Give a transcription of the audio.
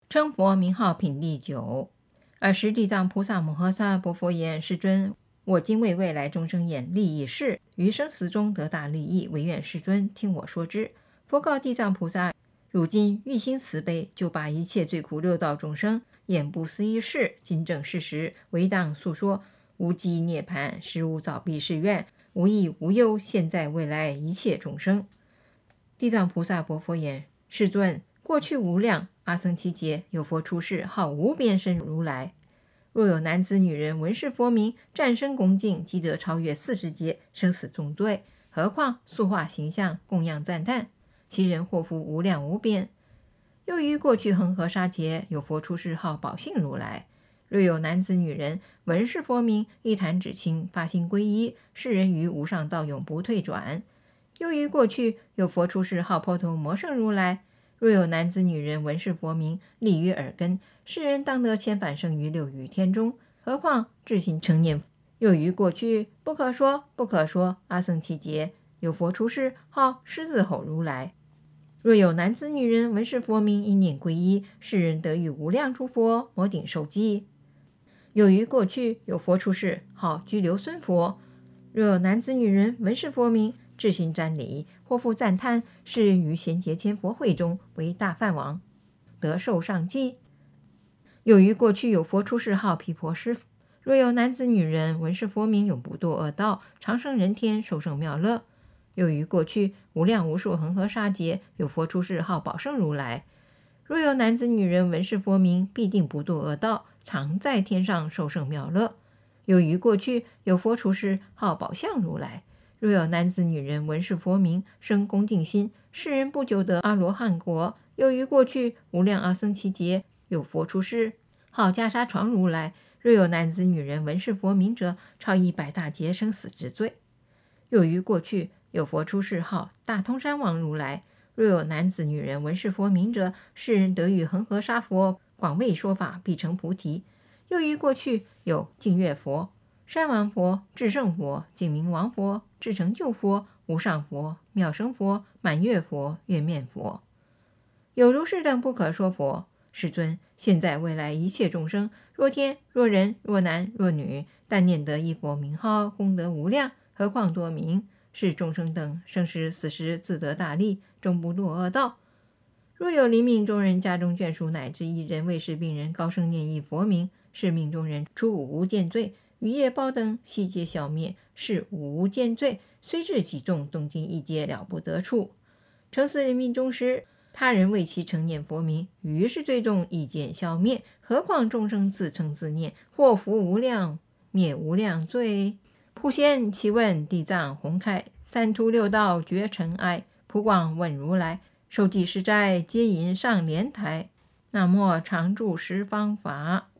称佛名号品第9。尔时地藏菩萨摩诃萨白佛言：世尊，我今为未来众生演利益事，于生死中得大利益，唯愿世尊听我说之。佛告地藏菩萨：如今欲心慈悲，就把一切罪苦六道众生演不思议事，今正事实，唯当诉说。无记涅槃，实无早必是愿，无益无忧，现在未来一切众生。地藏菩萨白佛言：世尊，过去无量阿僧祇劫，有佛出世，号无边身如来。若有男子女人闻是佛名，战身恭敬，即得超越40劫生死重罪。何况塑化形象，供养赞叹，其人祸福无量无边。又于过去恒河沙劫，有佛出世，号宝性如来。若有男子女人闻是佛名，一弹指轻，发心皈依，是人于无上道永不退转。又于过去有佛出世，号婆头摩圣如来。若有男子女人闻是佛名，立于耳根，是人当得千返生于六欲天中。何况至心成念。又于过去不可说不可说阿僧祇劫，有佛出世，号狮子吼如来。若有男子女人闻是佛名，一念皈依，是人得遇无量诸佛摩顶受记。又于过去有佛出世，号居留孙佛。若有男子女人闻是佛名，至心瞻礼，或复赞叹，是人于贤劫千佛会中为大梵王，得受上记。又于过去有佛出世，号毗婆尸。若有男子女人闻是佛名，永不堕恶道，长生人天，受胜妙乐。又于过去无量无数恒河沙劫，有佛出世，号宝胜如来。若有男子女人闻是佛名，必定不堕恶道，常在天上受胜妙乐。又于过去有佛出世，号宝相如来。若有男子女人闻是佛名，生恭敬心，是人不久得阿罗汉果。又于过去无量阿僧祇劫，有佛出世，号袈裟床如来。若有男子女人闻是佛名者，超100大劫生死之罪。又于过去有佛出世，号大通山王如来。若有男子女人闻是佛名者，是人得遇恒河沙佛，广为说法，必成菩提。又于过去有净月佛、山王佛、至圣佛、净明王佛、至成就佛、无上佛、妙生佛、满月佛、月面佛。有如是等不可说佛。世尊，现在未来一切众生，若天若人若男若女，但念得一佛名号，功德无量，何况多名。是众生等生时死时自得大利，终不堕恶道。若有临命中人家中眷属，乃至一人为是病人，高声念一佛名，是命中人除五无间罪，余业报等悉皆消灭。是五无间罪，虽至极重，动静一劫了不得处。成死临命终时，他人为其成念佛名，于是罪重一见消灭。何况众生自称自念，祸福无量，灭无量罪。普贤其问地藏宏开，三途六道绝尘埃。普广问如来，受记施斋，皆引上莲台。那么常住十方法。